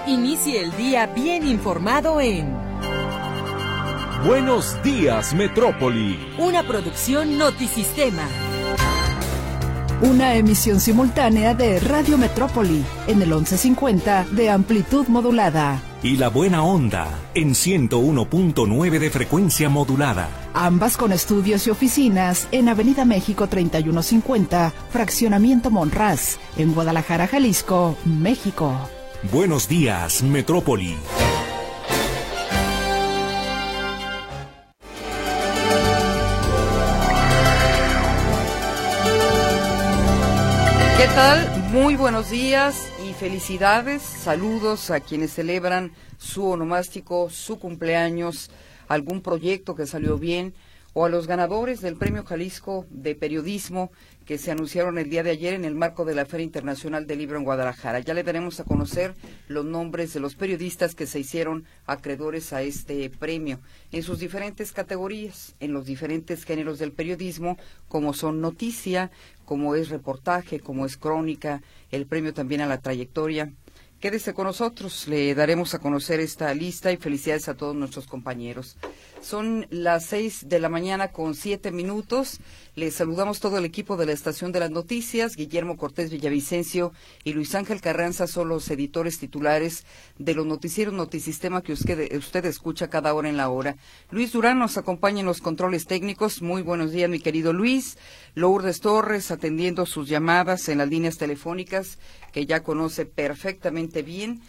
Inicie el día bien informado en Buenos Días, Metrópoli. una producción Notisistema. Una emisión simultánea de Radio Metrópoli en el 1150 de amplitud modulada. Y La Buena Onda en 101.9 de frecuencia modulada. Ambas con estudios y oficinas en Avenida México 3150, Fraccionamiento Monraz, en Guadalajara, Jalisco, México. Buenos Días, Metrópoli. ¿Qué tal? Muy buenos días y felicidades. Saludos a quienes celebran su onomástico, su cumpleaños, algún proyecto que salió bien, o a los ganadores del Premio Jalisco de Periodismo que se anunciaron el día de ayer en el marco de la Feria Internacional del Libro en Guadalajara. Ya le daremos a conocer los nombres de los periodistas que se hicieron acreedores a este premio en sus diferentes categorías, en los diferentes géneros del periodismo, como son noticia, como es reportaje, como es crónica, el premio también a la trayectoria. Quédese con nosotros, le daremos a conocer esta lista y felicidades a todos nuestros compañeros. Son las 6 de la mañana con 7 minutos. Les saludamos todo el equipo de la Estación de las Noticias. Guillermo Cortés Villavicencio y Luis Ángel Carranza son los editores titulares de los noticieros Notisistema que usted escucha cada hora en la hora. Luis Durán nos acompaña en los controles técnicos. Muy buenos días, mi querido Luis. Lourdes Torres atendiendo sus llamadas en las líneas telefónicas que ya conoce perfectamente bien.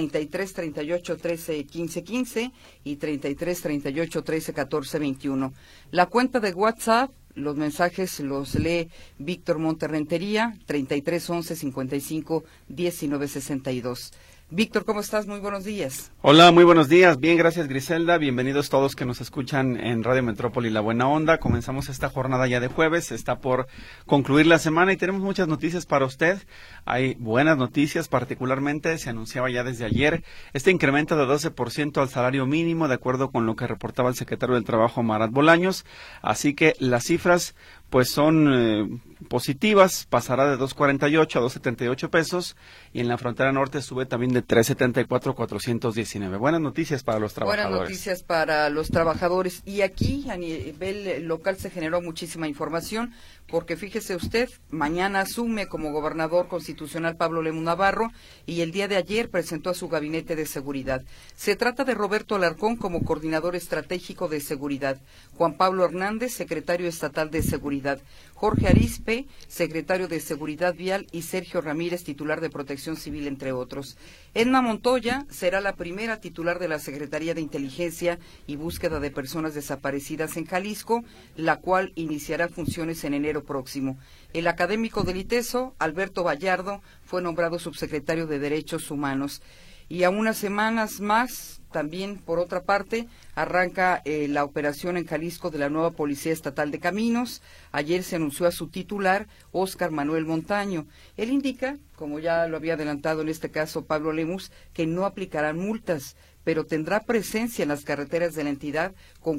33 38 13 15 15 y 33 38 13 14 21. La cuenta de WhatsApp, los mensajes los lee Víctor Monterrentería, 33 11 55 19 62. Víctor, ¿cómo estás? Muy buenos días. Hola, muy buenos días. Bien, gracias, Griselda. Bienvenidos todos que nos escuchan en Radio Metrópoli La Buena Onda. Comenzamos esta jornada ya de jueves. Está por concluir la semana y tenemos muchas noticias para usted. Hay buenas noticias, particularmente se anunciaba ya desde ayer este incremento de 12% al salario mínimo, de acuerdo con lo que reportaba el secretario del Trabajo, Marat Bolaños. Así que las cifras pues son positivas, pasará de 2.48 a 2.78 pesos y en la frontera norte sube también de 3.74 a 419. Buenas noticias para los trabajadores. Buenas noticias para los trabajadores. Y aquí a nivel local se generó muchísima información porque fíjese usted, mañana asume como gobernador constitucional Pablo Lemus Navarro y el día de ayer presentó a su gabinete de seguridad. Se trata de Roberto Alarcón como coordinador estratégico de seguridad, Juan Pablo Hernández, secretario estatal de seguridad, Jorge Arizpe, secretario de Seguridad Vial y Sergio Ramírez, titular de Protección Civil, entre otros. Edna Montoya será la primera titular de la Secretaría de Inteligencia y Búsqueda de Personas Desaparecidas en Jalisco, la cual iniciará funciones en enero próximo. El académico del ITESO, Alberto Vallardo, fue nombrado subsecretario de Derechos Humanos. Y a unas semanas más, también por otra parte, arranca la operación en Jalisco de la nueva Policía Estatal de Caminos. Ayer se anunció a su titular, Óscar Manuel Montaño. Él indica, como ya lo había adelantado en este caso Pablo Lemus, que no aplicarán multas, pero tendrá presencia en las carreteras de la entidad con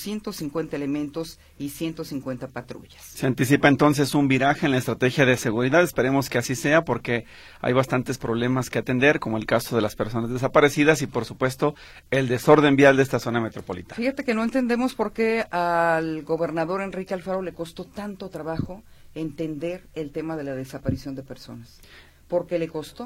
450 elementos y 150 patrullas. Se anticipa entonces un viraje en la estrategia de seguridad, esperemos que así sea porque hay bastantes problemas que atender, como el caso de las personas desaparecidas y por supuesto el desorden vial de esta zona metropolitana. Fíjate que no entendemos por qué al gobernador Enrique Alfaro le costó tanto trabajo entender el tema de la desaparición de personas. Porque le costó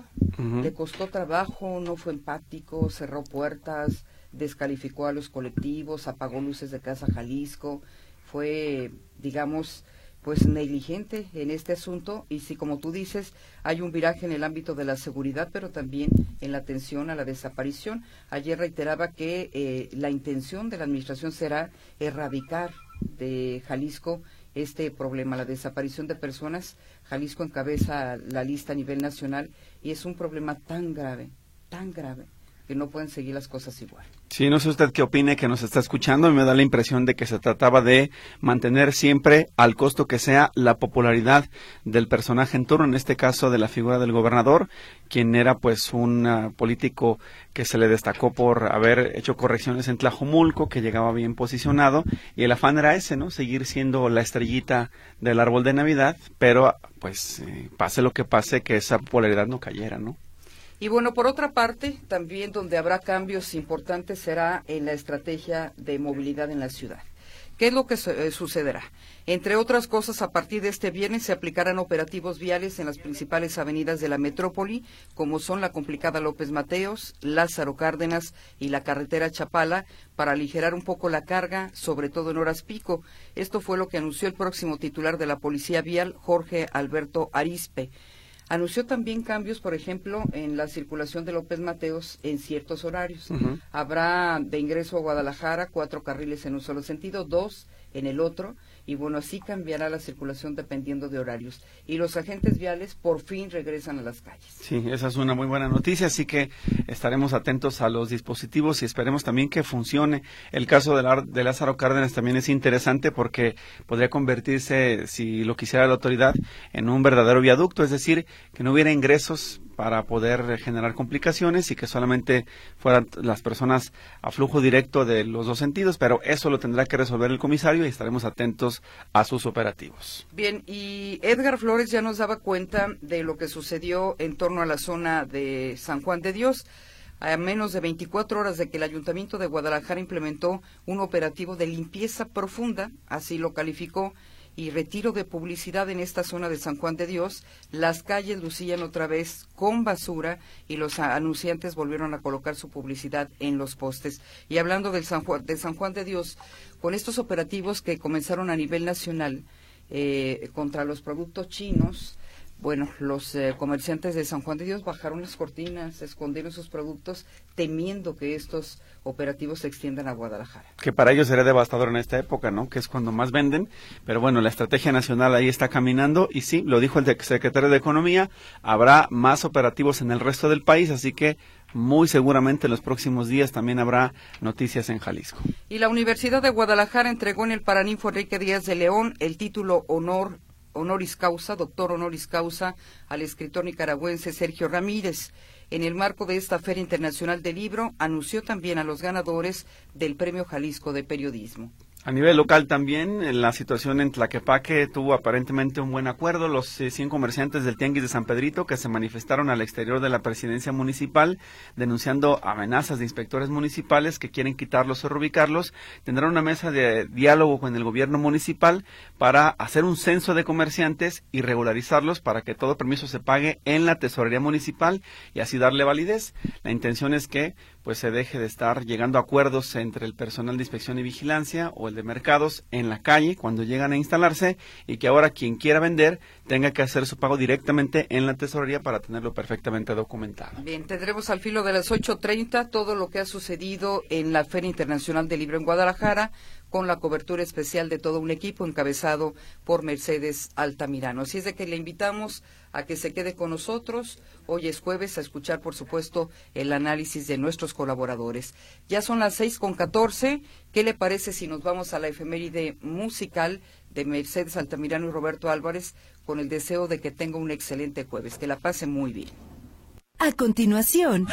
trabajo, no fue empático, cerró puertas, descalificó a los colectivos, apagó luces de Casa Jalisco, fue, digamos, pues negligente en este asunto. Y sí, como tú dices, hay un viraje en el ámbito de la seguridad, pero también en la atención a la desaparición. Ayer reiteraba que la intención de la administración será erradicar de Jalisco este problema, la desaparición de personas. Jalisco encabeza la lista a nivel nacional y es un problema tan grave, que no pueden seguir las cosas igual. Sí, no sé usted qué opine que nos está escuchando, me da la impresión de que se trataba de mantener siempre, al costo que sea, la popularidad del personaje en turno, en este caso de la figura del gobernador, quien era pues un político que se le destacó por haber hecho correcciones en Tlajomulco, que llegaba bien posicionado, y el afán era ese, ¿no? Seguir siendo la estrellita del árbol de Navidad, pero pues pase lo que pase, que esa popularidad no cayera, ¿no? Y bueno, por otra parte, también donde habrá cambios importantes será en la estrategia de movilidad en la ciudad. ¿Qué es lo que sucederá? Entre otras cosas, a partir de este viernes se aplicarán operativos viales en las principales avenidas de la metrópoli, como son la complicada López Mateos, Lázaro Cárdenas y la carretera Chapala, para aligerar un poco la carga, sobre todo en horas pico. Esto fue lo que anunció el próximo titular de la Policía Vial, Jorge Alberto Arizpe. Anunció también cambios, por ejemplo, en la circulación de López Mateos en ciertos horarios. Uh-huh. Habrá de ingreso a Guadalajara 4 carriles en un solo sentido, 2 en el otro, y bueno, así cambiará la circulación dependiendo de horarios. Y los agentes viales por fin regresan a las calles. Sí, esa es una muy buena noticia, así que estaremos atentos a los dispositivos y esperemos también que funcione. El caso de Lázaro Cárdenas también es interesante porque podría convertirse, si lo quisiera la autoridad, en un verdadero viaducto, es decir, que no hubiera ingresos para poder generar complicaciones y que solamente fueran las personas a flujo directo de los dos sentidos, pero eso lo tendrá que resolver el comisario y estaremos atentos a sus operativos. Bien, y Edgar Flores ya nos daba cuenta de lo que sucedió en torno a la zona de San Juan de Dios. A menos de 24 horas de que el Ayuntamiento de Guadalajara implementó un operativo de limpieza profunda, así lo calificó, y retiro de publicidad en esta zona de San Juan de Dios, las calles lucían otra vez con basura y los anunciantes volvieron a colocar su publicidad en los postes. Y hablando de San Juan de Dios, con estos operativos que comenzaron a nivel nacional contra los productos chinos, bueno, los comerciantes de San Juan de Dios bajaron las cortinas, escondieron sus productos, temiendo que estos operativos se extiendan a Guadalajara. Que para ellos será devastador en esta época, ¿no? Que es cuando más venden, pero bueno, la estrategia nacional ahí está caminando y sí, lo dijo el secretario de Economía, habrá más operativos en el resto del país, así que muy seguramente en los próximos días también habrá noticias en Jalisco. Y la Universidad de Guadalajara entregó en el Paraninfo Enrique Díaz de León el título honoris causa, doctor honoris causa, al escritor nicaragüense Sergio Ramírez. En el marco de esta Feria Internacional del Libro, anunció también a los ganadores del Premio Jalisco de Periodismo. A nivel local también, la situación en Tlaquepaque tuvo aparentemente un buen acuerdo. Los 100 comerciantes del Tianguis de San Pedrito que se manifestaron al exterior de la presidencia municipal denunciando amenazas de inspectores municipales que quieren quitarlos o reubicarlos, tendrán una mesa de diálogo con el gobierno municipal para hacer un censo de comerciantes y regularizarlos para que todo permiso se pague en la tesorería municipal y así darle validez. La intención es que pues se deje de estar llegando a acuerdos entre el personal de inspección y vigilancia o el de mercados en la calle cuando llegan a instalarse y que ahora quien quiera vender tenga que hacer su pago directamente en la tesorería para tenerlo perfectamente documentado. Bien, tendremos al filo de las 8:30 todo lo que ha sucedido en la Feria Internacional del Libro en Guadalajara, con la cobertura especial de todo un equipo encabezado por Mercedes Altamirano. Así es de que le invitamos a que se quede con nosotros. Hoy es jueves, a escuchar, por supuesto, el análisis de nuestros colaboradores. Ya son las 6:14. ¿Qué le parece si nos vamos a la efeméride musical de Mercedes Altamirano y Roberto Álvarez, con el deseo de que tenga un excelente jueves? Que la pase muy bien. A continuación,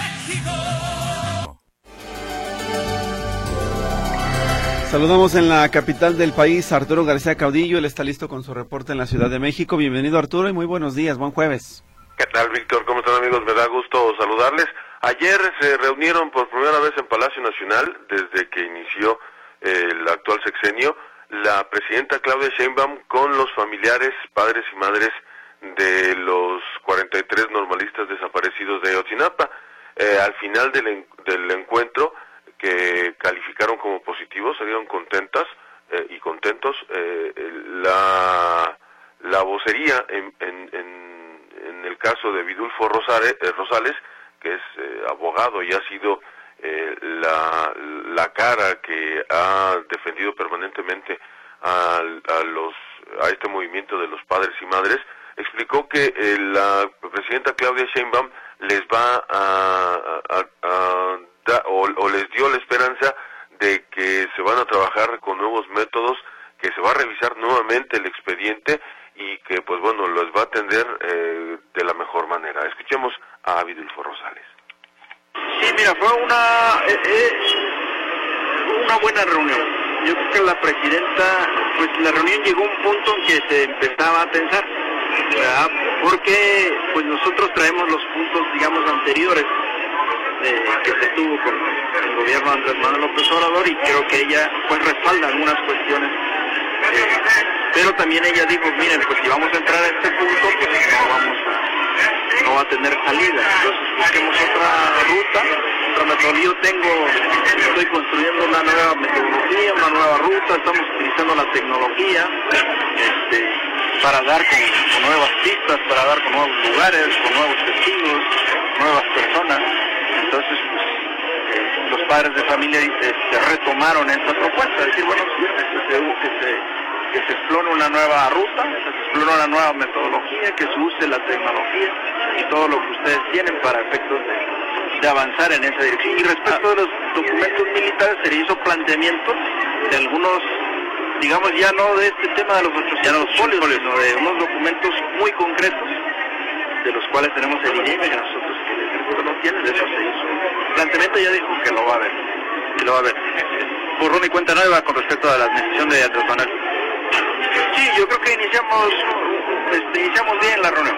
saludamos en la capital del país a Arturo García Caudillo. Él está listo con su reporte en la Ciudad de México. Bienvenido, Arturo, y muy buenos días. Buen jueves. ¿Qué tal, Víctor? ¿Cómo están, amigos? Me da gusto saludarles. Ayer se reunieron por primera vez en Palacio Nacional, desde que inició el actual sexenio, la presidenta Claudia Sheinbaum con los familiares, padres y madres de los 43 normalistas desaparecidos de Ayotzinapa. Al final del encuentro, que calificaron como positivos, salieron contentas y contentos. La vocería en el caso de Vidulfo Rosales, que es abogado y ha sido la cara que ha defendido permanentemente a este movimiento de los padres y madres, explicó que la presidenta Claudia Sheinbaum les va o les dio la esperanza de que se van a trabajar con nuevos métodos, que se va a revisar nuevamente el expediente y que, pues bueno, los va a atender de la mejor manera. Escuchemos a Vidulfo Rosales. Sí, mira, fue una buena reunión. Yo creo que la presidenta, pues la reunión llegó a un punto en que se empezaba a tensar. ¿verdad? Porque pues nosotros traemos los puntos, digamos, anteriores que se tuvo con el gobierno de Andrés Manuel López Obrador, y creo que ella pues respalda algunas cuestiones, pero también ella dijo, miren, pues si vamos a entrar a este punto, pues no va a tener salida, entonces busquemos otra ruta, otra metodología. Estoy construyendo una nueva metodología, una nueva ruta, estamos utilizando la tecnología para dar con nuevas pistas, para dar con nuevos lugares, con nuevos testigos, nuevas personas. Entonces, los padres de familia retomaron esta propuesta, es decir, bueno, que se explore una nueva ruta, que se explore una nueva metodología, que se use la tecnología y todo lo que ustedes tienen para efectos de avanzar en esa dirección. Y respecto de los documentos militares, se le hizo planteamiento de algunos, digamos, ya no de este tema de los 800 folios, sino de unos documentos muy concretos, de los cuales tenemos evidencia que nosotros que el ejército no tiene. De eso se hizo el planteamiento, ya dijo que lo va a ver, borrón y cuenta nueva con respecto a la administración de Andrés Manuel. Sí, yo creo que iniciamos bien la reunión.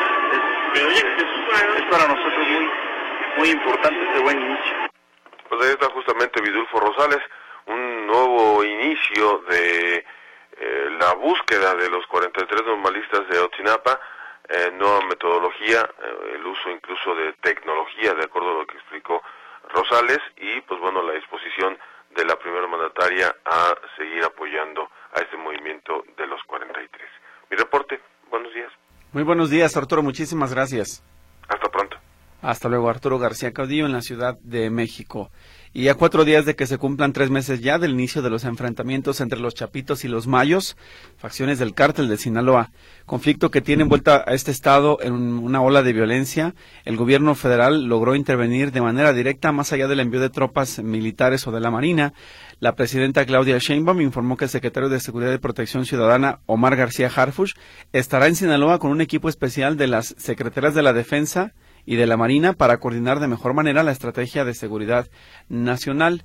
Es para nosotros muy importante este buen inicio. Pues ahí está justamente Vidulfo Rosales, un nuevo inicio de la búsqueda de los 43 normalistas de Ayotzinapa, nueva metodología, el uso incluso de tecnología, de acuerdo a lo que explicó Rosales, y pues bueno, la disposición de la primera mandataria a seguir apoyando a este movimiento de los 43. Mi reporte, buenos días. Muy buenos días, Arturo, muchísimas gracias. Hasta pronto. Hasta luego, Arturo García Caudillo en la Ciudad de México. Y a 4 días de que se cumplan 3 meses ya del inicio de los enfrentamientos entre los Chapitos y los Mayos, facciones del cártel de Sinaloa, conflicto que tiene envuelta a este estado en una ola de violencia, el gobierno federal logró intervenir de manera directa más allá del envío de tropas militares o de la Marina. La presidenta Claudia Sheinbaum informó que el secretario de Seguridad y Protección Ciudadana, Omar García Harfuch, estará en Sinaloa con un equipo especial de las Secretarías de la Defensa y de la Marina para coordinar de mejor manera la estrategia de seguridad nacional.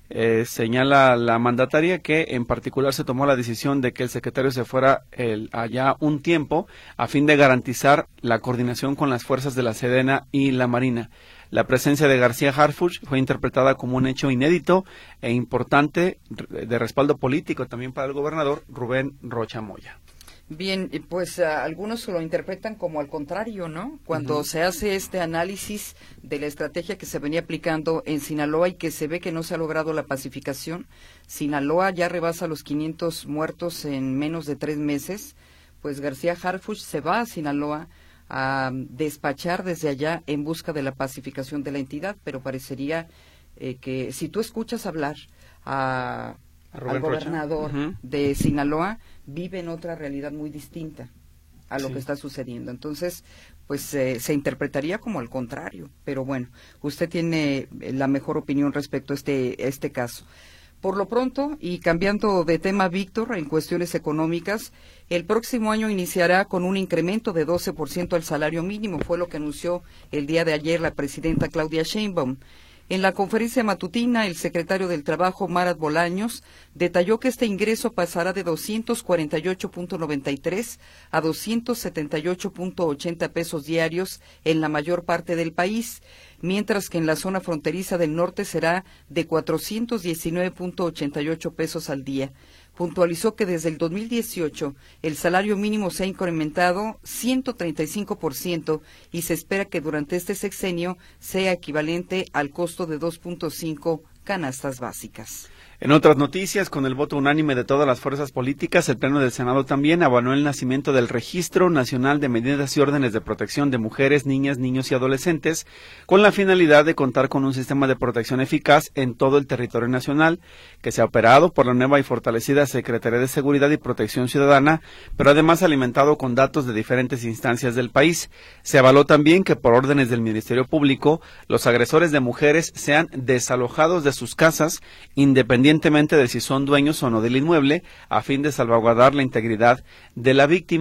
Señala la mandataria que en particular se tomó la decisión de que el secretario se fuera allá un tiempo a fin de garantizar la coordinación con las fuerzas de la Sedena y la Marina. La presencia de García Harfuch fue interpretada como un hecho inédito e importante de respaldo político también para el gobernador Rubén Rocha Moya. Bien, pues algunos lo interpretan como al contrario, ¿no? Cuando se hace este análisis de la estrategia que se venía aplicando en Sinaloa y que se ve que no se ha logrado la pacificación, Sinaloa ya rebasa los 500 muertos en menos de 3 meses, pues García Harfuch se va a Sinaloa a despachar desde allá en busca de la pacificación de la entidad, pero parecería que si tú escuchas hablar al gobernador de Sinaloa, vive en otra realidad muy distinta a lo que está sucediendo. Entonces, pues se interpretaría como al contrario. Pero bueno, usted tiene la mejor opinión respecto a este caso. Por lo pronto, y cambiando de tema, Víctor, en cuestiones económicas, el próximo año iniciará con un incremento de 12% al salario mínimo, fue lo que anunció el día de ayer la presidenta Claudia Sheinbaum. En la conferencia matutina, el secretario del Trabajo, Marat Bolaños, detalló que este ingreso pasará de 248.93 a 278.80 pesos diarios en la mayor parte del país, mientras que en la zona fronteriza del norte será de 419.88 pesos al día. Puntualizó que desde el 2018 el salario mínimo se ha incrementado 135% y se espera que durante este sexenio sea equivalente al costo de 2.5 canastas básicas. En otras noticias, con el voto unánime de todas las fuerzas políticas, el Pleno del Senado también avaló el nacimiento del Registro Nacional de Medidas y Órdenes de Protección de Mujeres, Niñas, Niños y Adolescentes, con la finalidad de contar con un sistema de protección eficaz en todo el territorio nacional, que se ha operado por la nueva y fortalecida Secretaría de Seguridad y Protección Ciudadana, pero además alimentado con datos de diferentes instancias del país. Se avaló también que por órdenes del Ministerio Público, los agresores de mujeres sean desalojados de sus casas, independientemente de si son dueños o no del inmueble, a fin de salvaguardar la integridad de la víctima.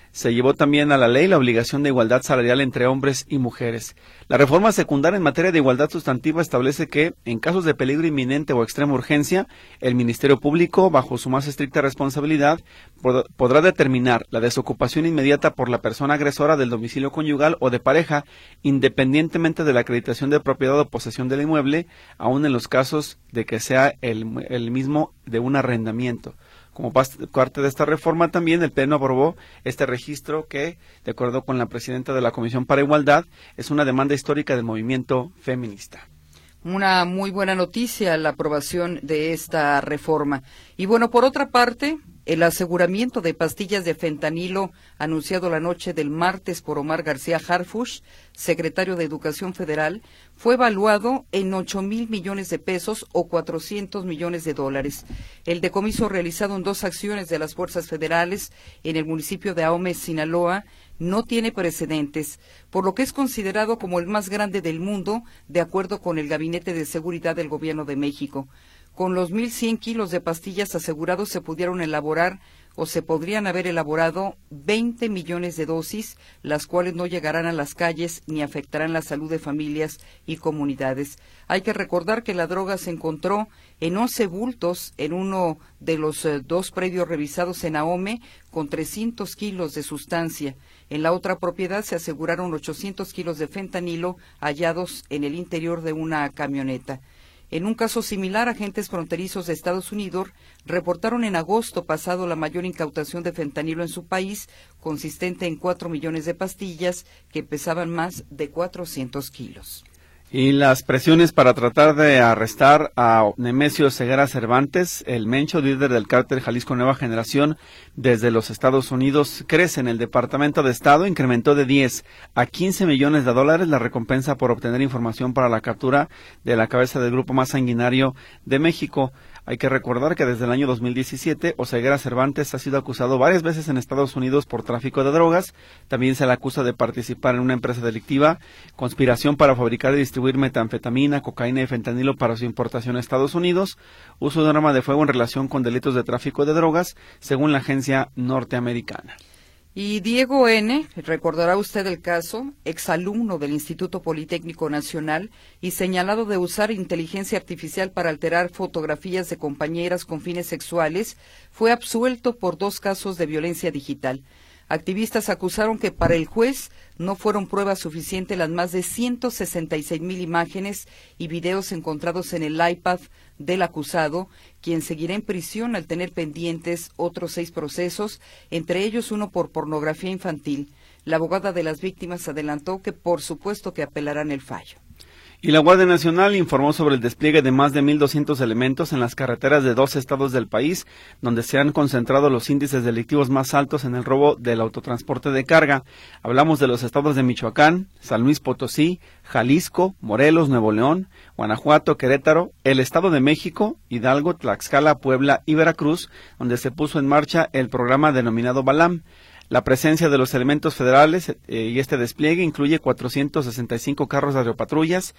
se llevó también a la ley la obligación de igualdad salarial entre hombres y mujeres. La reforma secundaria en materia de igualdad sustantiva establece que, en casos de peligro inminente o extrema urgencia, el Ministerio Público, bajo su más estricta responsabilidad, podrá determinar la desocupación inmediata por la persona agresora del domicilio conyugal o de pareja, independientemente de la acreditación de propiedad o posesión del inmueble, aun en los casos de que sea el mismo de un arrendamiento. Como parte de esta reforma también el Pleno aprobó este registro que, de acuerdo con la presidenta de la Comisión para Igualdad, es una demanda histórica del movimiento feminista. Una muy buena noticia la aprobación de esta reforma. Y bueno, por otra parte, el aseguramiento de pastillas de fentanilo anunciado la noche del martes por Omar García Harfuch, secretario de Educación Federal, fue evaluado en 8,000 millones de pesos o 400 millones de dólares. El decomiso realizado en 2 acciones de las fuerzas federales en el municipio de Ahome, Sinaloa, no tiene precedentes, por lo que es considerado como el más grande del mundo, de acuerdo con el Gabinete de Seguridad del Gobierno de México. Con los 1,100 kilos de pastillas asegurados se pudieron elaborar o se podrían haber elaborado 20 millones de dosis, las cuales no llegarán a las calles ni afectarán la salud de familias y comunidades. Hay que recordar que la droga se encontró en 11 bultos en uno de los 2 predios revisados en Ahome con 300 kilos de sustancia. En la otra propiedad se aseguraron 800 kilos de fentanilo hallados en el interior de una camioneta. En un caso similar, agentes fronterizos de Estados Unidos reportaron en agosto pasado la mayor incautación de fentanilo en su país, consistente en 4 millones de pastillas que pesaban más de 400 kilos. Y las presiones para tratar de arrestar a Nemesio Ceguera Cervantes, el Mencho, líder del cártel Jalisco Nueva Generación, desde los Estados Unidos, crecen. El Departamento de Estado incrementó de 10 a 15 millones de dólares la recompensa por obtener información para la captura de la cabeza del grupo más sanguinario de México. Hay que recordar que desde el año 2017, Oseguera Cervantes ha sido acusado varias veces en Estados Unidos por tráfico de drogas. También se le acusa de participar en una empresa delictiva, conspiración para fabricar y distribuir metanfetamina, cocaína y fentanilo para su importación a Estados Unidos, uso de un arma de fuego en relación con delitos de tráfico de drogas, según la agencia norteamericana. Y Diego N., recordará usted el caso, exalumno del Instituto Politécnico Nacional y señalado de usar inteligencia artificial para alterar fotografías de compañeras con fines sexuales, fue absuelto por 2 casos de violencia digital. Activistas acusaron que para el juez no fueron pruebas suficientes las más de 166,000 imágenes y videos encontrados en el iPad del acusado, quien seguirá en prisión al tener pendientes otros 6 procesos, entre ellos uno por pornografía infantil. La abogada de las víctimas adelantó que por supuesto que apelarán el fallo. Y la Guardia Nacional informó sobre el despliegue de más de 1,200 elementos en las carreteras de 2 estados del país, donde se han concentrado los índices delictivos más altos en el robo del autotransporte de carga. Hablamos de los estados de Michoacán, San Luis Potosí, Jalisco, Morelos, Nuevo León, Guanajuato, Querétaro, el Estado de México, Hidalgo, Tlaxcala, Puebla y Veracruz, donde se puso en marcha el programa denominado Balam. La presencia de los elementos federales y este despliegue incluye 465 carros de aeropatrullas,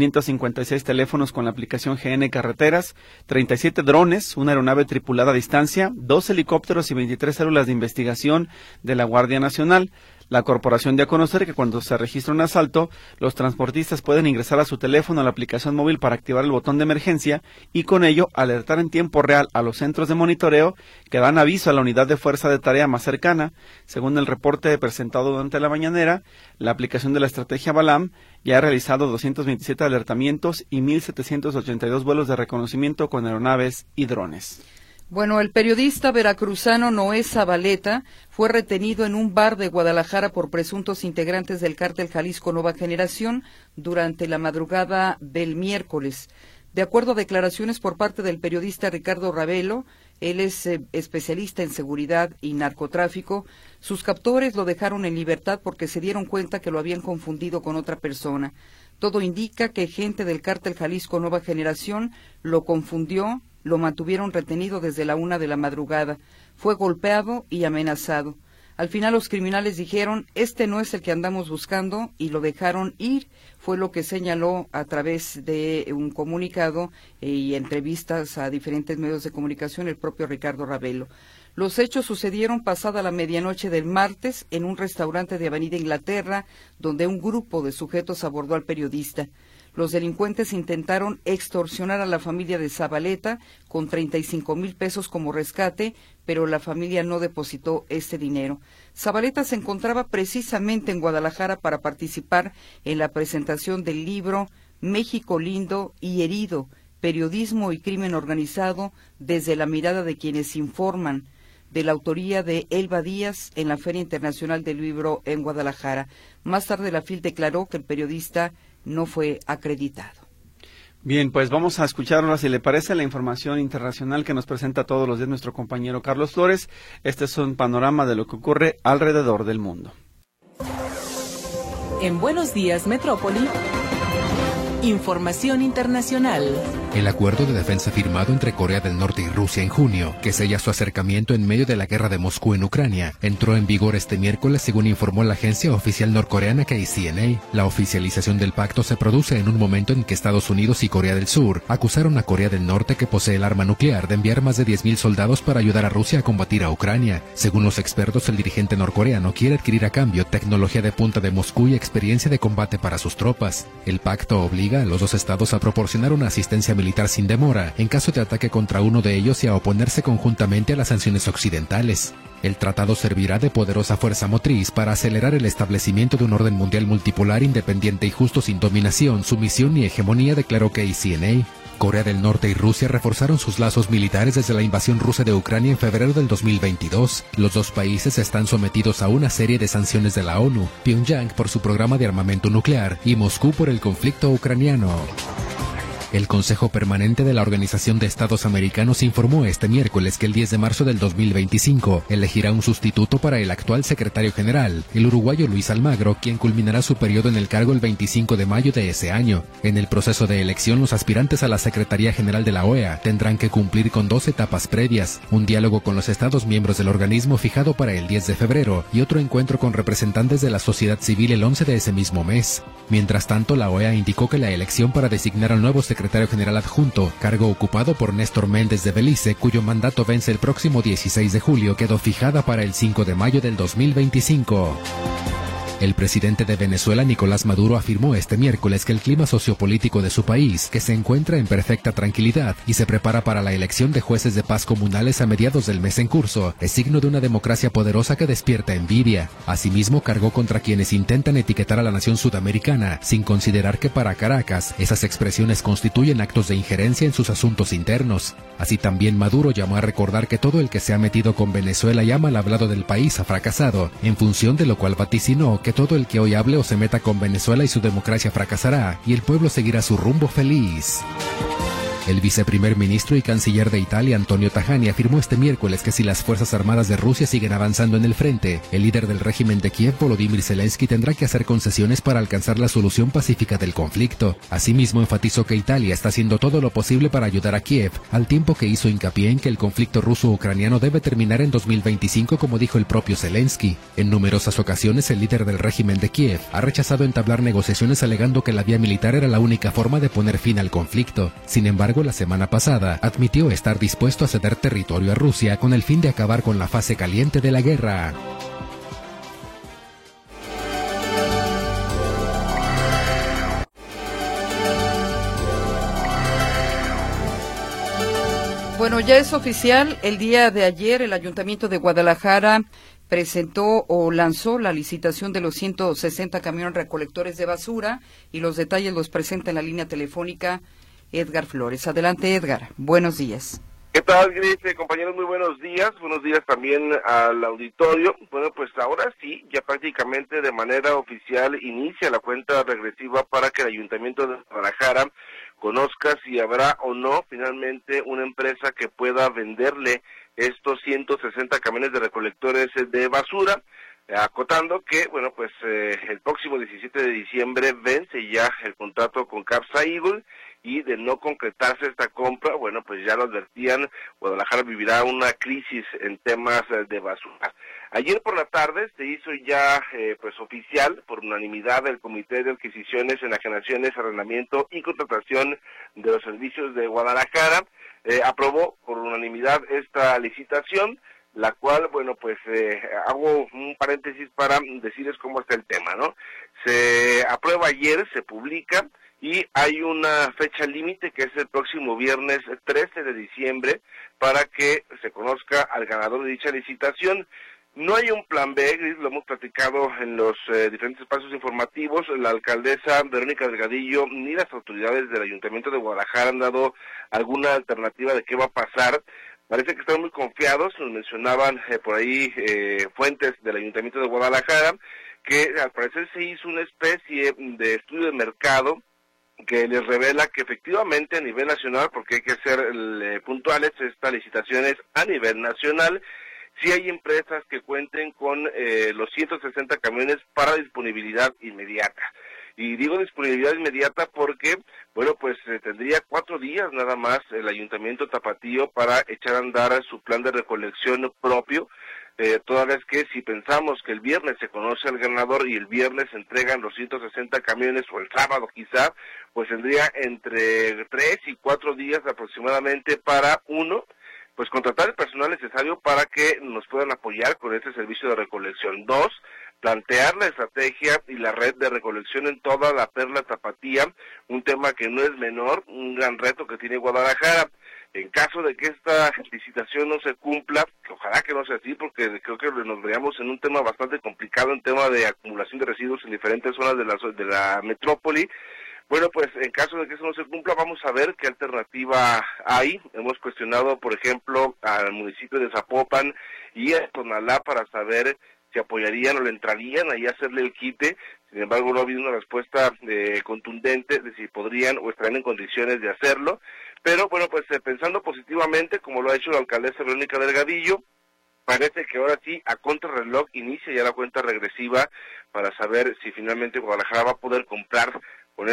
556 teléfonos con la aplicación GN Carreteras, 37 drones, una aeronave tripulada a distancia, 2 helicópteros y 23 células de investigación de la Guardia Nacional. La corporación dio a conocer que cuando se registra un asalto, los transportistas pueden ingresar a su teléfono a la aplicación móvil para activar el botón de emergencia y con ello alertar en tiempo real a los centros de monitoreo que dan aviso a la unidad de fuerza de tarea más cercana. Según el reporte presentado durante la mañanera, la aplicación de la estrategia Balam ya ha realizado 227 alertamientos y 1,782 vuelos de reconocimiento con aeronaves y drones. Bueno, el periodista veracruzano Noé Zabaleta fue retenido en un bar de Guadalajara por presuntos integrantes del cártel Jalisco Nueva Generación durante la madrugada del miércoles. De acuerdo a declaraciones por parte del periodista Ricardo Ravelo, él es especialista en seguridad y narcotráfico, sus captores lo dejaron en libertad porque se dieron cuenta que lo habían confundido con otra persona. Todo indica que gente del cártel Jalisco Nueva Generación lo confundió, lo mantuvieron retenido desde la 1 de la madrugada. Fue golpeado y amenazado. Al final los criminales dijeron, este no es el que andamos buscando, y lo dejaron ir. Fue lo que señaló a través de un comunicado y entrevistas a diferentes medios de comunicación el propio Ricardo Ravelo. Los hechos sucedieron pasada la medianoche del martes en un restaurante de Avenida Inglaterra, donde un grupo de sujetos abordó al periodista. Los delincuentes intentaron extorsionar a la familia de Zabaleta con 35,000 pesos como rescate, pero la familia no depositó este dinero. Zabaleta se encontraba precisamente en Guadalajara para participar en la presentación del libro México lindo y herido, periodismo y crimen organizado desde la mirada de quienes informan, de la autoría de Elba Díaz en la Feria Internacional del Libro en Guadalajara. Más tarde la FIL declaró que el periodista no fue acreditado. Bien, pues vamos a escuchar ahora, si le parece, la información internacional que nos presenta todos los días nuestro compañero Carlos Flores. Este es un panorama de lo que ocurre alrededor del mundo. En Buenos Días, Metrópoli, información internacional. El acuerdo de defensa firmado entre Corea del Norte y Rusia en junio, que sella su acercamiento en medio de la guerra de Moscú en Ucrania, entró en vigor este miércoles, según informó la agencia oficial norcoreana KCNA. La oficialización del pacto se produce en un momento en que Estados Unidos y Corea del Sur acusaron a Corea del Norte, que posee el arma nuclear, de enviar más de 10,000 soldados para ayudar a Rusia a combatir a Ucrania. Según los expertos, el dirigente norcoreano quiere adquirir a cambio tecnología de punta de Moscú y experiencia de combate para sus tropas. El pacto obliga a los dos estados a proporcionar una asistencia militar sin demora en caso de ataque contra uno de ellos y a oponerse conjuntamente a las sanciones occidentales. El tratado servirá de poderosa fuerza motriz para acelerar el establecimiento de un orden mundial multipolar, independiente y justo, sin dominación, sumisión ni hegemonía, declaró KCNA. Corea del Norte y Rusia reforzaron sus lazos militares desde la invasión rusa de Ucrania en febrero del 2022. Los dos países están sometidos a una serie de sanciones de la ONU, Pyongyang por su programa de armamento nuclear y Moscú por el conflicto ucraniano. El Consejo Permanente de la Organización de Estados Americanos informó este miércoles que el 10 de marzo del 2025 elegirá un sustituto para el actual secretario general, el uruguayo Luis Almagro, quien culminará su periodo en el cargo el 25 de mayo de ese año. En el proceso de elección, los aspirantes a la Secretaría General de la OEA tendrán que cumplir con 2 etapas previas: un diálogo con los Estados miembros del organismo fijado para el 10 de febrero y otro encuentro con representantes de la sociedad civil el 11 de ese mismo mes. Mientras tanto, la OEA indicó que la elección para designar al nuevo secretario general adjunto, cargo ocupado por Néstor Méndez de Belice, cuyo mandato vence el próximo 16 de julio, quedó fijada para el 5 de mayo del 2025. El presidente de Venezuela, Nicolás Maduro, afirmó este miércoles que el clima sociopolítico de su país, que se encuentra en perfecta tranquilidad y se prepara para la elección de jueces de paz comunales a mediados del mes en curso, es signo de una democracia poderosa que despierta envidia. Asimismo, cargó contra quienes intentan etiquetar a la nación sudamericana, sin considerar que para Caracas esas expresiones constituyen actos de injerencia en sus asuntos internos. Así también Maduro llamó a recordar que todo el que se ha metido con Venezuela y ha mal hablado del país ha fracasado, en función de lo cual vaticinó que todo el que hoy hable o se meta con Venezuela y su democracia fracasará, y el pueblo seguirá su rumbo feliz. El viceprimer ministro y canciller de Italia, Antonio Tajani, afirmó este miércoles que si las Fuerzas Armadas de Rusia siguen avanzando en el frente, el líder del régimen de Kiev, Volodymyr Zelensky, tendrá que hacer concesiones para alcanzar la solución pacífica del conflicto. Asimismo, enfatizó que Italia está haciendo todo lo posible para ayudar a Kiev, al tiempo que hizo hincapié en que el conflicto ruso-ucraniano debe terminar en 2025, como dijo el propio Zelensky. En numerosas ocasiones, el líder del régimen de Kiev ha rechazado entablar negociaciones, alegando que la vía militar era la única forma de poner fin al conflicto. Sin embargo, la semana pasada admitió estar dispuesto a ceder territorio a Rusia con el fin de acabar con la fase caliente de la guerra. Bueno, ya es oficial. El día de ayer el Ayuntamiento de Guadalajara presentó o lanzó la licitación de los 160 camiones recolectores de basura, y los detalles los presenta en la línea telefónica Edgar Flores. Adelante, Edgar. Buenos días. ¿Qué tal, Gris? Compañeros, muy buenos días. Buenos días también al auditorio. Bueno, pues ahora sí, ya prácticamente de manera oficial inicia la cuenta regresiva para que el Ayuntamiento de Guadalajara conozca si habrá o no finalmente una empresa que pueda venderle estos 160 camiones de recolectores de basura, acotando que, bueno, pues el próximo 17 de diciembre vence ya el contrato con Capsa Eagle, y de no concretarse esta compra, bueno, pues ya lo advertían, Guadalajara vivirá una crisis en temas de basura. Ayer por la tarde se hizo ya pues oficial por unanimidad el Comité de Adquisiciones, Enajenaciones, Arrendamiento y Contratación de los Servicios de Guadalajara. Aprobó por unanimidad esta licitación, la cual, bueno, pues hago un paréntesis para decirles cómo está el tema, ¿no? Se aprueba ayer, se publica, y hay una fecha límite que es el próximo viernes 13 de diciembre para que se conozca al ganador de dicha licitación. No hay un plan B, Gris, lo hemos platicado en los diferentes espacios informativos. La alcaldesa Verónica Delgadillo ni las autoridades del Ayuntamiento de Guadalajara han dado alguna alternativa de qué va a pasar. Parece que están muy confiados, nos mencionaban por ahí fuentes del Ayuntamiento de Guadalajara, que al parecer se hizo una especie de estudio de mercado que les revela que efectivamente a nivel nacional, porque hay que ser puntuales, esta licitación es a nivel nacional. Sí hay empresas que cuenten con los 160 camiones para disponibilidad inmediata. Y digo disponibilidad inmediata porque, bueno, pues tendría 4 días nada más el Ayuntamiento Tapatío para echar a andar su plan de recolección propio, toda vez que si pensamos que el viernes se conoce al ganador y el viernes se entregan los 160 camiones, o el sábado quizá, pues tendría entre 3 y 4 días aproximadamente para, uno, pues contratar el personal necesario para que nos puedan apoyar con este servicio de recolección. 2, plantear la estrategia y la red de recolección en toda la perla tapatía, un tema que no es menor, un gran reto que tiene Guadalajara. En caso de que esta licitación no se cumpla, que ojalá que no sea así, porque creo que nos veríamos en un tema bastante complicado, en tema de acumulación de residuos en diferentes zonas de la metrópoli. Bueno, pues en caso de que eso no se cumpla, vamos a ver qué alternativa hay. Hemos cuestionado, por ejemplo, al municipio de Zapopan y a Tonalá para saber si apoyarían o le entrarían ahí a hacerle el quite. Sin embargo, no ha habido una respuesta contundente de si podrían o estarían en condiciones de hacerlo. Pero bueno, pues pensando positivamente, como lo ha hecho la alcaldesa Verónica Delgadillo, parece que ahora sí, a contrarreloj, inicia ya la cuenta regresiva para saber si finalmente Guadalajara va a poder comprar con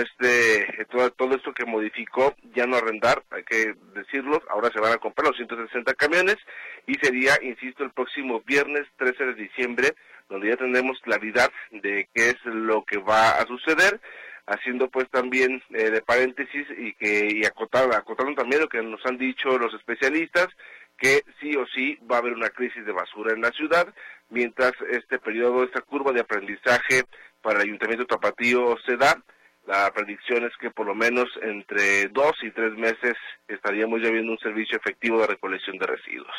todo esto que modificó, ya no arrendar, hay que decirlo, ahora se van a comprar los 160 camiones y sería, insisto, el próximo viernes 13 de diciembre, donde ya tendremos claridad de qué es lo que va a suceder, haciendo pues también de paréntesis y acotando también lo que nos han dicho los especialistas, que sí o sí va a haber una crisis de basura en la ciudad, mientras esta curva de aprendizaje para el Ayuntamiento Tapatío se da. La predicción es que por lo menos entre 2 y 3 meses estaríamos ya viendo un servicio efectivo de recolección de residuos.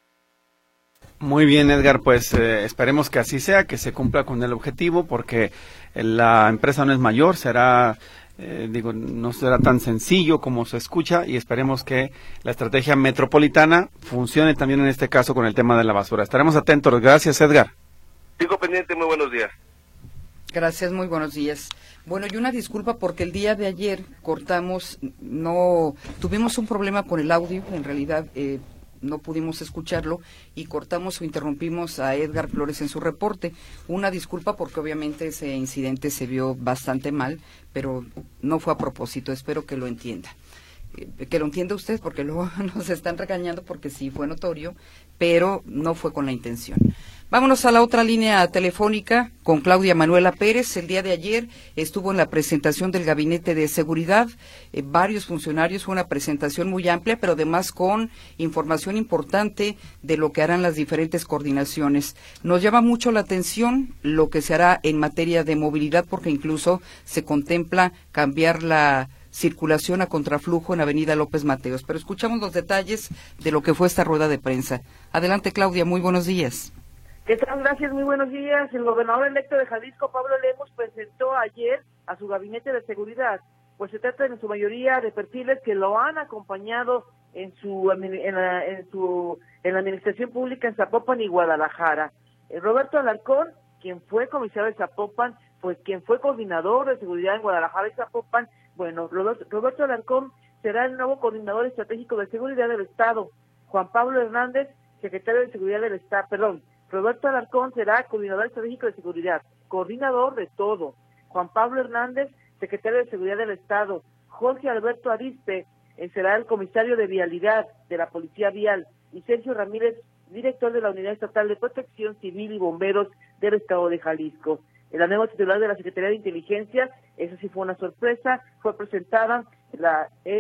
Muy bien, Edgar, pues esperemos que así sea, que se cumpla con el objetivo, porque la empresa no es mayor, no será tan sencillo como se escucha, y esperemos que la estrategia metropolitana funcione también en este caso con el tema de la basura. Estaremos atentos. Gracias, Edgar. Sigo pendiente, muy buenos días. Gracias, muy buenos días. Bueno, y una disculpa porque el día de ayer tuvimos un problema con el audio, en realidad no pudimos escucharlo y cortamos o interrumpimos a Edgar Flores en su reporte. Una disculpa porque obviamente ese incidente se vio bastante mal, pero no fue a propósito, espero que lo entienda. Que lo entienda usted, porque luego nos están regañando porque sí fue notorio, pero no fue con la intención. Vámonos a la otra línea telefónica con Claudia Manuela Pérez. El día de ayer estuvo en la presentación del Gabinete de Seguridad, varios funcionarios, fue una presentación muy amplia, pero además con información importante de lo que harán las diferentes coordinaciones. Nos llama mucho la atención lo que se hará en materia de movilidad, porque incluso se contempla cambiar la circulación a contraflujo en Avenida López Mateos. Pero escuchamos los detalles de lo que fue esta rueda de prensa. Adelante, Claudia, muy buenos días. ¿Qué tal? Gracias, muy buenos días. El gobernador electo de Jalisco, Pablo Lemos, presentó ayer a su gabinete de seguridad. Pues se trata en su mayoría de perfiles que lo han acompañado en la administración pública en Zapopan y Guadalajara. Roberto Alarcón, quien fue comisario de Zapopan, pues quien fue coordinador de seguridad en Guadalajara y Zapopan. Bueno, Roberto Alarcón será el nuevo coordinador estratégico de seguridad del Estado. Juan Pablo Hernández, secretario de Seguridad del Estado, Roberto Alarcón será coordinador estratégico de seguridad, coordinador de todo. Juan Pablo Hernández, secretario de Seguridad del Estado. Jorge Alberto Arispe será el comisario de Vialidad de la Policía Vial. Y Sergio Ramírez, director de la Unidad Estatal de Protección Civil y Bomberos del Estado de Jalisco. La nueva titular de la Secretaría de Inteligencia, eso sí fue una sorpresa, fue presentada, es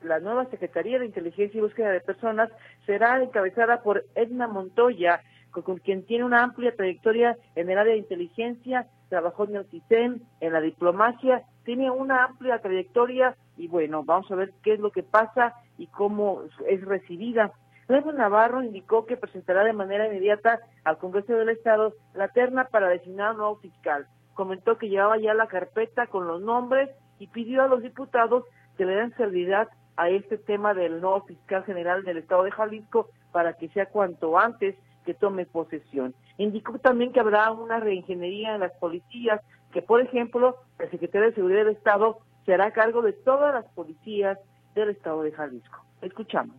la nueva Secretaría de Inteligencia y Búsqueda de Personas será encabezada por Edna Montoya, con quien tiene una amplia trayectoria en el área de inteligencia, trabajó en el CISEN, en la diplomacia, tiene una amplia trayectoria y bueno, vamos a ver qué es lo que pasa y cómo es recibida. Luego Navarro indicó que presentará de manera inmediata al Congreso del Estado la terna para designar un nuevo fiscal. Comentó que llevaba ya la carpeta con los nombres y pidió a los diputados que le den celeridad a este tema del nuevo fiscal general del Estado de Jalisco para que sea cuanto antes que tome posesión. Indicó también que habrá una reingeniería en las policías, que por ejemplo, el secretario de Seguridad del Estado se hará cargo de todas las policías del Estado de Jalisco. Escuchamos.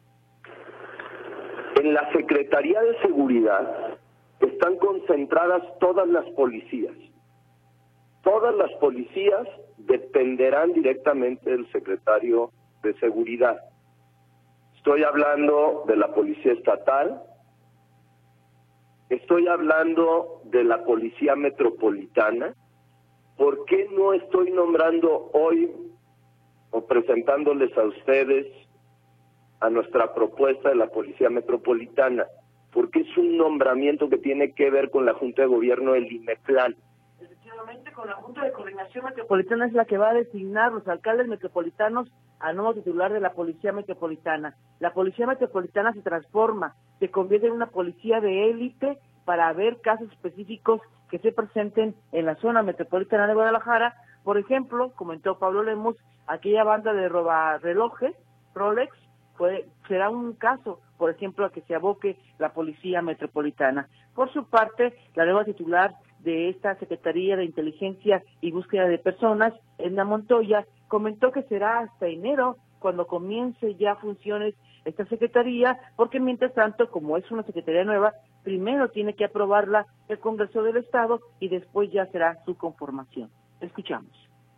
En la Secretaría de Seguridad están concentradas todas las policías. Todas las policías dependerán directamente del secretario de Seguridad. Estoy hablando de la Policía Estatal, estoy hablando de la Policía Metropolitana. ¿Por qué no estoy nombrando hoy o presentándoles a ustedes a nuestra propuesta de la Policía Metropolitana? Porque es un nombramiento que tiene que ver con la Junta de Gobierno del IMECLAN. Efectivamente, con la Junta de Coordinación Metropolitana es la que va a designar los alcaldes metropolitanos al nuevo titular de la Policía Metropolitana. La Policía Metropolitana se transforma, se convierte en una policía de élite para ver casos específicos que se presenten en la zona metropolitana de Guadalajara. Por ejemplo, comentó Pablo Lemos, aquella banda de robarrelojes, Rolex, será un caso, por ejemplo, a que se aboque la Policía Metropolitana. Por su parte, la nueva titular de esta Secretaría de Inteligencia y Búsqueda de Personas, Edna Montoya, comentó que será hasta enero cuando comience ya funciones esta Secretaría, porque mientras tanto, como es una Secretaría nueva, primero tiene que aprobarla el Congreso del Estado y después ya será su conformación. Escuchamos.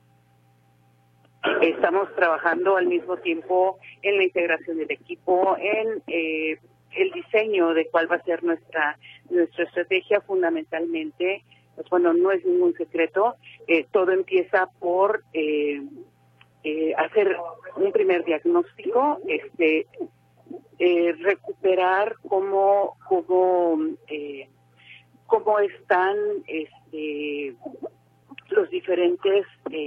Estamos trabajando al mismo tiempo en la integración del equipo, en el diseño de cuál va a ser nuestra estrategia fundamentalmente. Pues bueno, no es ningún secreto, todo empieza por hacer un primer diagnóstico, recuperar cómo están los diferentes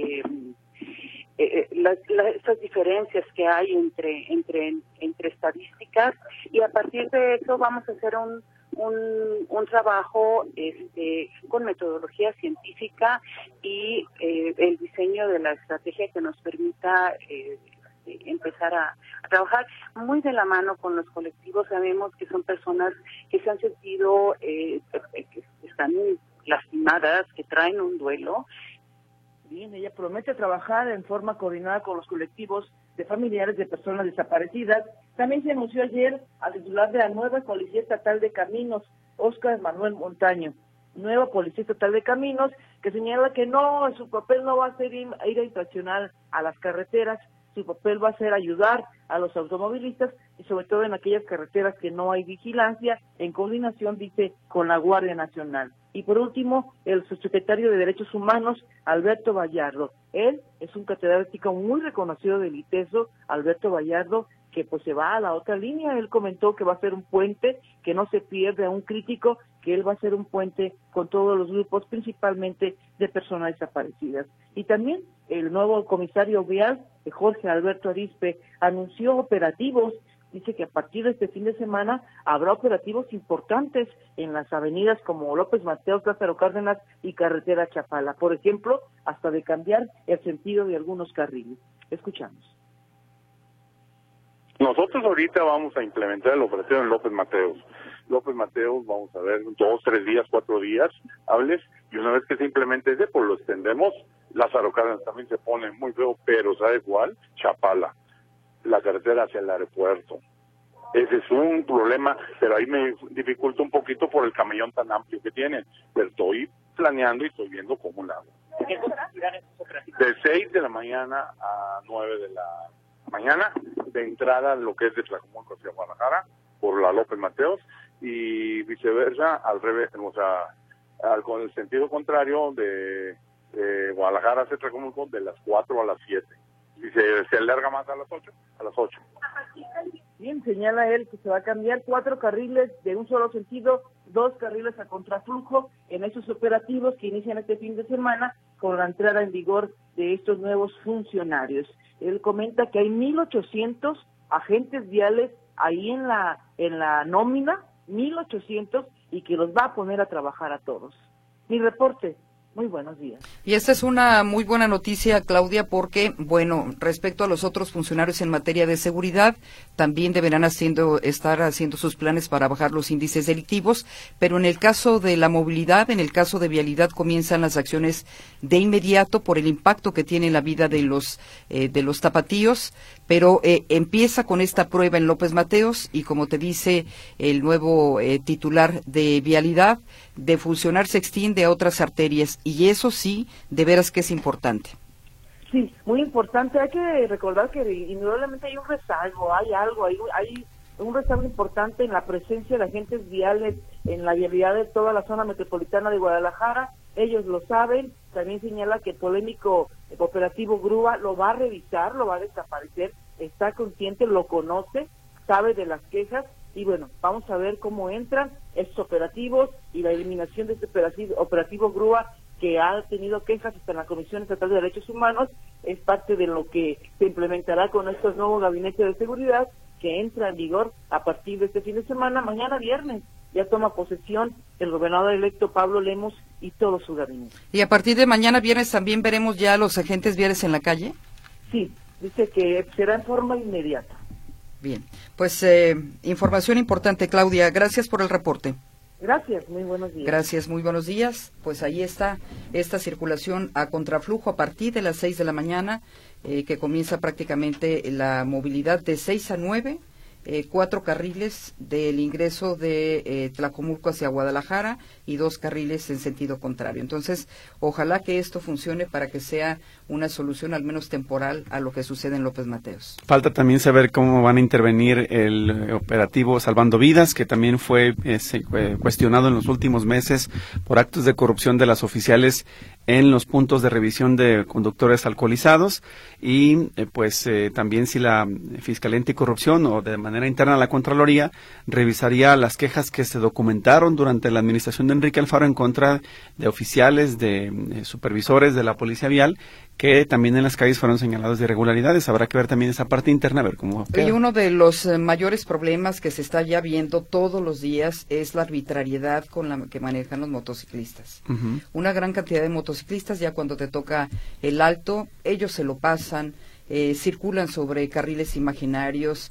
estas diferencias que hay entre estadísticas, y a partir de eso vamos a hacer un trabajo con metodología científica y el diseño de la estrategia que nos permita empezar a trabajar muy de la mano con los colectivos. Sabemos que son personas que se han sentido que están lastimadas, que traen un duelo. Bien, ella promete trabajar en forma coordinada con los colectivos de familiares de personas desaparecidas. También se anunció ayer al titular de la nueva Policía Estatal de Caminos, Óscar Manuel Montaño. Nueva Policía Estatal de Caminos, que señala que no, su papel no va a ser ir a inspeccionar a las carreteras, su papel va a ser ayudar a los automovilistas y sobre todo en aquellas carreteras que no hay vigilancia, en coordinación, dice, con la Guardia Nacional. Y por último, el subsecretario de Derechos Humanos, Alberto Vallardo. Él es un catedrático muy reconocido del ITESO, Alberto Vallardo, que pues se va a la otra línea. Él comentó que va a ser un puente, que no se pierde a un crítico, que él va a ser un puente con todos los grupos, principalmente de personas desaparecidas. Y también el nuevo comisario vial, Jorge Alberto Arizpe, anunció operativos. Dice que a partir de este fin de semana habrá operativos importantes en las avenidas como López Mateos, Lázaro Cárdenas y Carretera Chapala. Por ejemplo, hasta de cambiar el sentido de algunos carriles. Escuchamos. Nosotros ahorita vamos a implementar el operativo en López Mateos. López Mateos, vamos a ver, 2, 3 días, 4 días hables, y una vez que se implemente ese, pues lo extendemos. Lázaro Cárdenas también se pone muy feo, pero ¿sabe cuál? Chapala, la carretera hacia el aeropuerto. Ese es un problema, pero ahí me dificulta un poquito por el camellón tan amplio que tienen, pero estoy planeando y estoy viendo cómo lo hago. De 6 de la mañana a 9 de la mañana, de entrada a lo que es de Tlacomulco hacia Guadalajara, por la López Mateos, y viceversa, al revés, o sea, con el sentido contrario de Guadalajara hacia Tlacomulco, de las 4 a las 7. Si se alarga más a las 8, a las 8. Bien, señala él que se va a cambiar 4 carriles de un solo sentido, 2 carriles a contraflujo en esos operativos que inician este fin de semana con la entrada en vigor de estos nuevos funcionarios. Él comenta que hay 1,800 agentes viales ahí en la nómina, 1,800, y que los va a poner a trabajar a todos. Mi reporte. Muy buenos días. Y esta es una muy buena noticia, Claudia, porque, bueno, respecto a los otros funcionarios en materia de seguridad, también deberán estar haciendo sus planes para bajar los índices delictivos, pero en el caso de la movilidad, en el caso de vialidad, comienzan las acciones de inmediato por el impacto que tiene en la vida de los tapatíos, pero empieza con esta prueba en López Mateos y, como te dice el nuevo titular de vialidad, de funcionar se extiende a otras arterias, y eso sí, de veras que es importante. Sí, muy importante. Hay que recordar que indudablemente hay un rezago, hay un rezago importante en la presencia de agentes viales en la vialidad de toda la zona metropolitana de Guadalajara. Ellos lo saben. También señala que el polémico operativo Grúa lo va a revisar, lo va a desaparecer, está consciente, lo conoce, sabe de las quejas. Y bueno, vamos a ver cómo entran estos operativos y la eliminación de este operativo Grúa, que ha tenido quejas hasta en la Comisión Estatal de Derechos Humanos, es parte de lo que se implementará con estos nuevos gabinetes de seguridad que entra en vigor a partir de este fin de semana. Mañana viernes ya toma posesión el gobernador electo Pablo Lemos y todo su gabinete. ¿Y a partir de mañana viernes también veremos ya a los agentes viales en la calle? Sí, dice que será en forma inmediata. Bien, pues información importante, Claudia. Gracias por el reporte. Gracias, muy buenos días. Gracias, muy buenos días. Pues ahí está esta circulación a contraflujo a partir de las 6 de la mañana, que comienza prácticamente la movilidad de 6 a 9, 4 carriles del ingreso de Tlacomulco hacia Guadalajara y 2 carriles en sentido contrario. Entonces, ojalá que esto funcione para que sea una solución al menos temporal a lo que sucede en López Mateos. Falta también saber cómo van a intervenir el operativo Salvando Vidas, que también fue cuestionado en los últimos meses por actos de corrupción de las oficiales en los puntos de revisión de conductores alcoholizados, y también si la Fiscalía Anticorrupción o de manera interna la Contraloría revisaría las quejas que se documentaron durante la administración de Enrique Alfaro en contra de oficiales, de supervisores de la Policía Vial, que también en las calles fueron señalados de irregularidades. Habrá que ver también esa parte interna, a ver cómo queda. Y uno de los mayores problemas que se está ya viendo todos los días es la arbitrariedad con la que manejan los motociclistas. Uh-huh. Una gran cantidad de motociclistas, ya cuando te toca el alto, ellos se lo pasan, circulan sobre carriles imaginarios.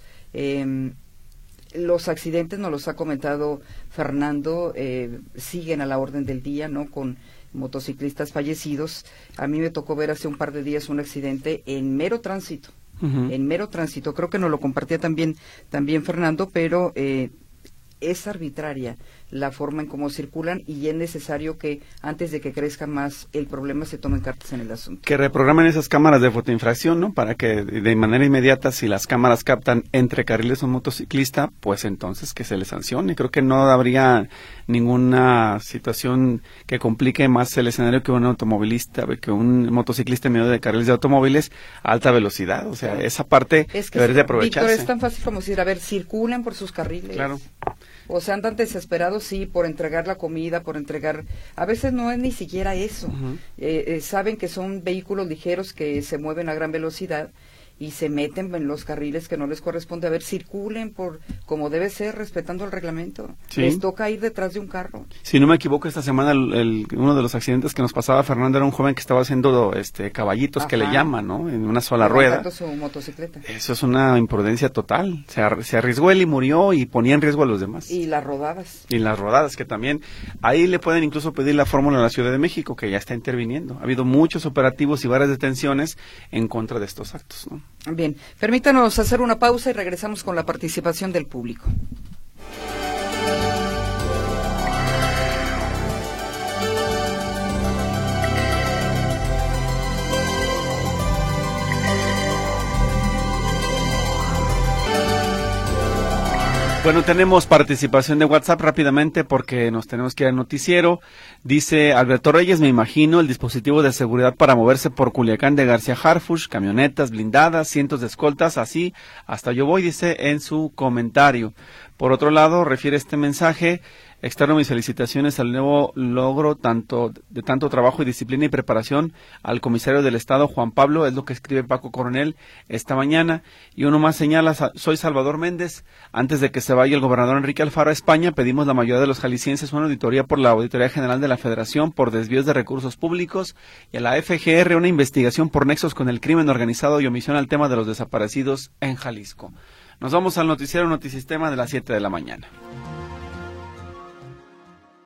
Los accidentes, nos los ha comentado Fernando, siguen a la orden del día, ¿no?, con motociclistas fallecidos. A mí me tocó ver hace un par de días un accidente en mero tránsito. Uh-huh. En mero tránsito, creo que nos lo compartía también Fernando, pero es arbitraria la forma en cómo circulan, y es necesario que antes de que crezca más el problema se tomen cartas en el asunto. Que reprogramen esas cámaras de fotoinfracción, ¿no? Para que de manera inmediata, si las cámaras captan entre carriles un motociclista, pues entonces que se le sancione. Creo que no habría ninguna situación que complique más el escenario que un automovilista, que un motociclista en medio de carriles de automóviles a alta velocidad. O sea, esa parte debería de aprovecharse. Víctor, es tan fácil como decir, a ver, circulen por sus carriles. Claro. O sea, andan desesperados, sí, por entregar la comida, por entregar... A veces no es ni siquiera eso. Uh-huh. Saben que son vehículos ligeros que se mueven a gran velocidad y se meten en los carriles que no les corresponde. A ver, circulen por como debe ser, respetando el reglamento. Sí. Les toca ir detrás de un carro. Si no me equivoco, esta semana uno de los accidentes que nos pasaba, Fernando, era un joven que estaba haciendo caballitos, ajá, que le llaman, ¿no?, en una sola rueda. Su motocicleta. Eso es una imprudencia total. Se arriesgó él y murió, y ponía en riesgo a los demás. Y las rodadas. Y las rodadas, que también, ahí le pueden incluso pedir la fórmula a la Ciudad de México, que ya está interviniendo. Ha habido muchos operativos y varias detenciones en contra de estos actos, ¿no? Bien, permítanos hacer una pausa y regresamos con la participación del público. Bueno, tenemos participación de WhatsApp rápidamente porque nos tenemos que ir al noticiero. Dice Alberto Reyes, me imagino el dispositivo de seguridad para moverse por Culiacán de García Harfuch, camionetas blindadas, cientos de escoltas, así hasta yo voy, dice en su comentario. Por otro lado, refiere este mensaje, externo mis felicitaciones al nuevo logro de tanto trabajo y disciplina y preparación al comisario del Estado, Juan Pablo, es lo que escribe Paco Coronel esta mañana. Y uno más señala, soy Salvador Méndez, antes de que se vaya el gobernador Enrique Alfaro a España, pedimos la mayoría de los jaliscienses una auditoría por la Auditoría General de la Federación por desvíos de recursos públicos y a la FGR una investigación por nexos con el crimen organizado y omisión al tema de los desaparecidos en Jalisco. Nos vamos al noticiero Notisistema de las 7 de la mañana.